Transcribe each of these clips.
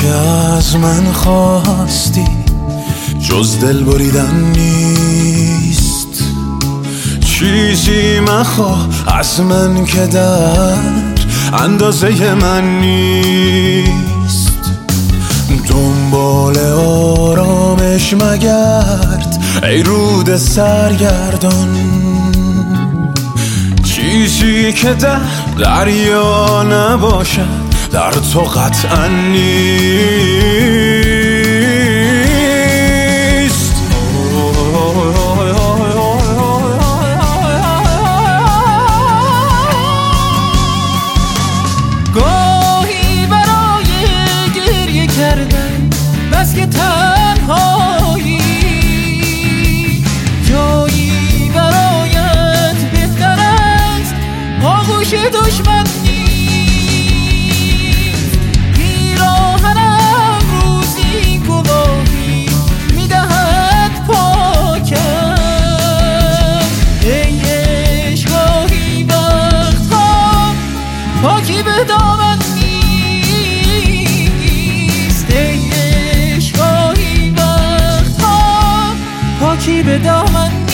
که از من خواستی جز دل بریدن نیست. چیزی مخواه از من که در اندازه من نیست. دنبال آرامش مگرد ای رود سرگردان، چیزی که در دریا نباشد در تو قطعا نیست. گاهی برای گریه کردن بس که تنهایی، جایی برایت بهتر است آغوش دشمن نیست. پیراهنم روزی گواهی میدهد پاکم، ای عشق گاهی وقتها پاکی به دامن نیست. ای عشق گاهی وقتها پاکی به دامن نیست.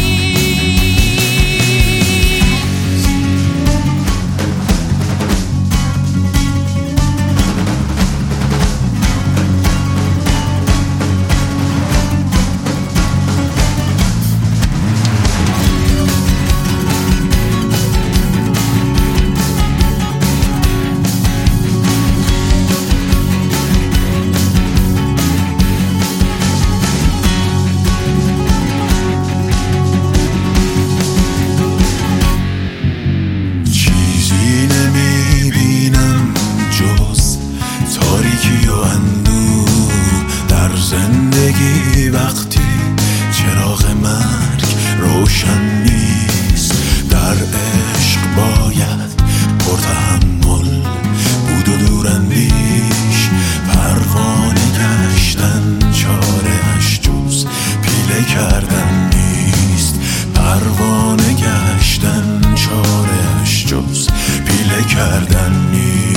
زندگی وقتی چراغ مرگ روشن نیست، در عشق باید پرتحمل بود و دوراندیش. پروانه گشتن چاره‌اش جز پیله کردن نیست. پروانه گشتن چاره‌اش جز پیله کردن نیست.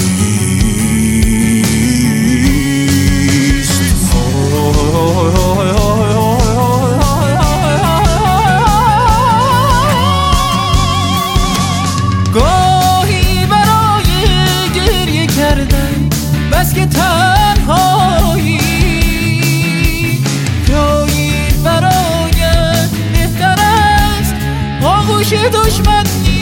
گاهی برای گریه کردن بس که تنهایی، جایی برایت بهتر است آغوش دشمن نیست.